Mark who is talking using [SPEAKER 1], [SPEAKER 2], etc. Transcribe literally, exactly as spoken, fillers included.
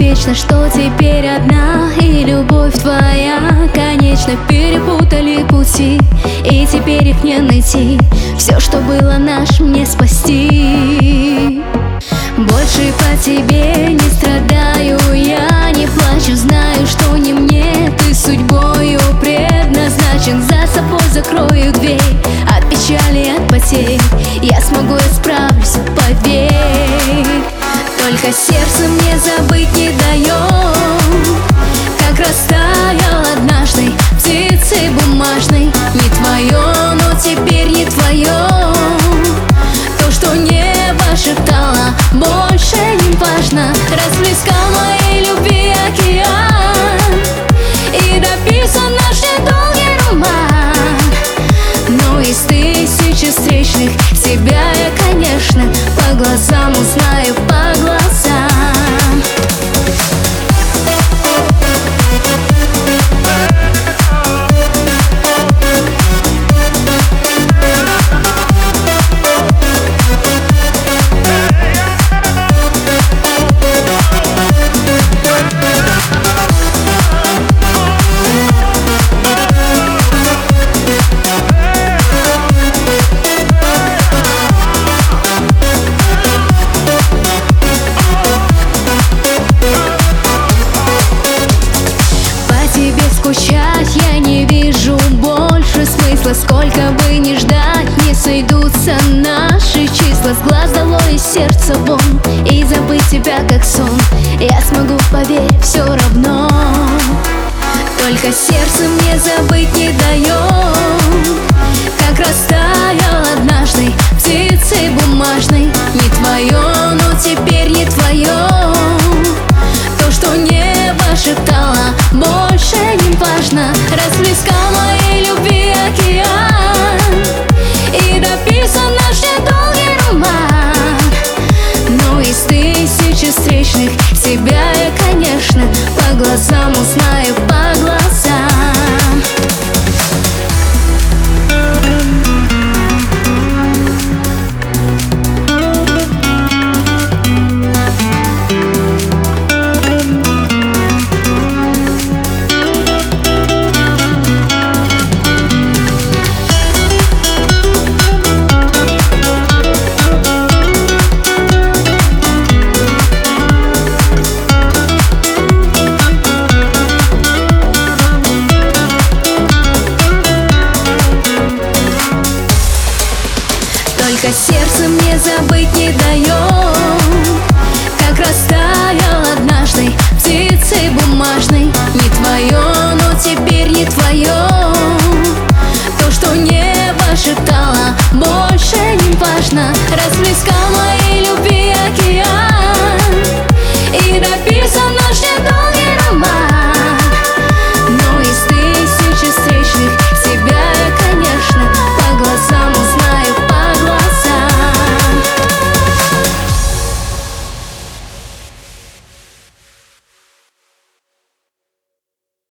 [SPEAKER 1] вечно, что теперь одна. И любовь твоя, конечно, перепутали пути, и теперь их не найти. Все, что было нашим, не спасти. Больше по тебе не страдаю, я не плачу, знаю, что не мне ты судьбою предназначен. За собой закрою дверь от печали, от потерь. Я смогу, я справлюсь, поверь. Только сердце мне забыть не дает, как растаял однажды птицей бумажной. Не твое, но теперь не твое. То, что небо шептало, больше не важно. Расплескал моей любви океан, и дописан наш недолгий роман. Но из тысячи встречных себя я, конечно, по глазам узнаю, по глазам. Скучать я не вижу больше смысла. Сколько бы ни ждать, не сойдутся наши числа. С глаз долой, из сердца вон, и забыть тебя как сон я смогу, поверь, все равно. Только сердце мне забыть не дает, как растаял однажды птицей бумажной. Не твое, но теперь не твое. То, что небо шептало, больше не важно. Расплескал моей любви океан, и дописан наш недолгий роман. Но из тысячи встречных себя я, конечно, по глазам узнаю, по глазам. Только сердце мне забыть не дает, как растаял однажды птицей бумажной. Не твое, но теперь не твое.